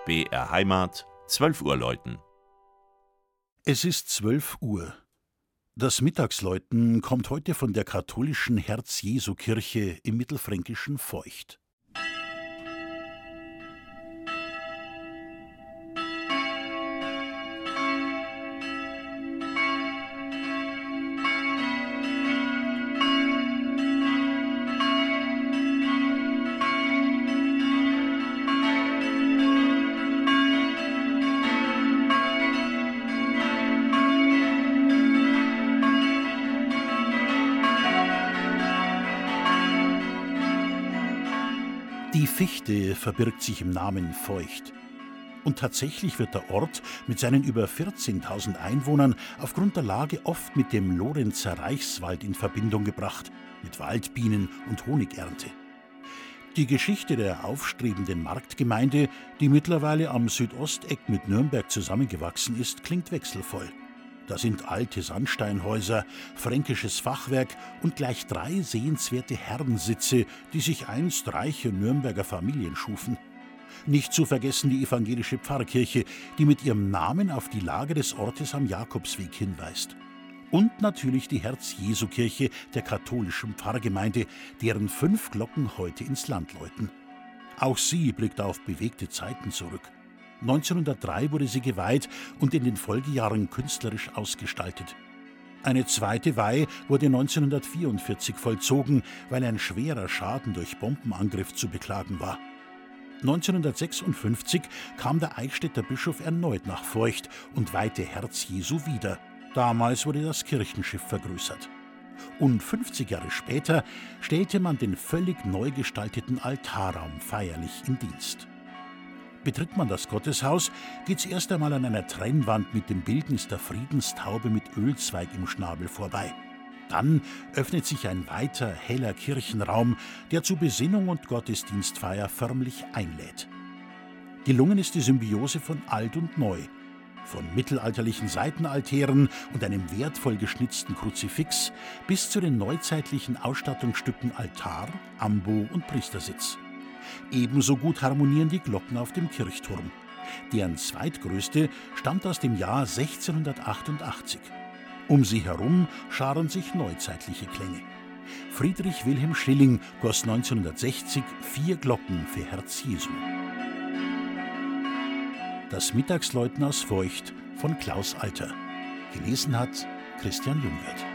BR Heimat, 12 Uhr läuten. Es ist 12 Uhr. Das Mittagsläuten kommt heute von der katholischen Herz-Jesu-Kirche im mittelfränkischen Voigt. Die Fichte verbirgt sich im Namen Voigt. Und tatsächlich wird der Ort mit seinen über 14.000 Einwohnern aufgrund der Lage oft mit dem Lorenzer Reichswald in Verbindung gebracht, mit Waldbienen und Honigernte. Die Geschichte der aufstrebenden Marktgemeinde, die mittlerweile am Südosteck mit Nürnberg zusammengewachsen ist, klingt wechselvoll. Da sind alte Sandsteinhäuser, fränkisches Fachwerk und gleich 3 sehenswerte Herrensitze, die sich einst reiche Nürnberger Familien schufen. Nicht zu vergessen die evangelische Pfarrkirche, die mit ihrem Namen auf die Lage des Ortes am Jakobsweg hinweist. Und natürlich die Herz-Jesu-Kirche der katholischen Pfarrgemeinde, deren 5 Glocken heute ins Land läuten. Auch sie blickt auf bewegte Zeiten zurück. 1903 wurde sie geweiht und in den Folgejahren künstlerisch ausgestaltet. Eine zweite Weih wurde 1944 vollzogen, weil ein schwerer Schaden durch Bombenangriff zu beklagen war. 1956 kam der Eichstätter Bischof erneut nach Voigt und weihte Herz Jesu wieder. Damals wurde das Kirchenschiff vergrößert. Und 50 Jahre später stellte man den völlig neu gestalteten Altarraum feierlich in Dienst. Betritt man das Gotteshaus, geht's erst einmal an einer Trennwand mit dem Bildnis der Friedenstaube mit Ölzweig im Schnabel vorbei. Dann öffnet sich ein weiter, heller Kirchenraum, der zu Besinnung und Gottesdienstfeier förmlich einlädt. Gelungen ist die Symbiose von alt und neu, von mittelalterlichen Seitenaltären und einem wertvoll geschnitzten Kruzifix bis zu den neuzeitlichen Ausstattungsstücken Altar, Ambo und Priestersitz. Ebenso gut harmonieren die Glocken auf dem Kirchturm. Deren zweitgrößte stammt aus dem Jahr 1688. Um sie herum scharen sich neuzeitliche Klänge. Friedrich Wilhelm Schilling goss 1960 4 Glocken für Herz Jesu. Das Mittagsläuten aus Voigt von Klaus Alter. Gelesen hat Christian Jungwirth.